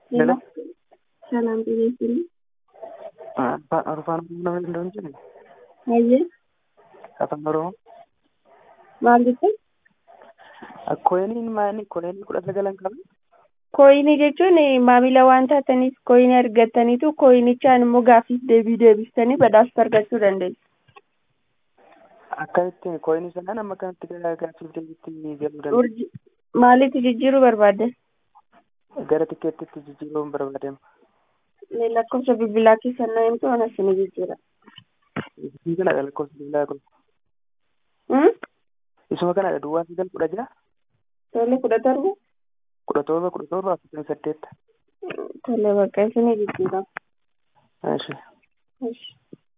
Hello. Salam bineensonni. Afaan nama danda'u jedhani. Hayyee Afaan Oromoo. maal jettee? Koyiniin maali? Koyinii 19 qaba. Kooyinii jechuun maamila waan taataniif kooyinii argattaniitu kooyinichaan immoo gaaffiif deebii deebistanii badhaasa argachuu dandeessu. Akkamitti koyinii sanaan amma kanatti gaaffiif deebiitti galuu dandeenya? Maalitti jijjiiruu barbaaddan? Gara tikeettiitti jijjiiruun barbaadama. Lakkoofsa bilbilaa keessan na himtu waan asini jijjiira. Isuma kanadha lakkoofsa bilbilaa kun. Isuma kanadha duwwaa 916. Tole 17. 17 48. Tole bakka isini jijjiira. Ashi.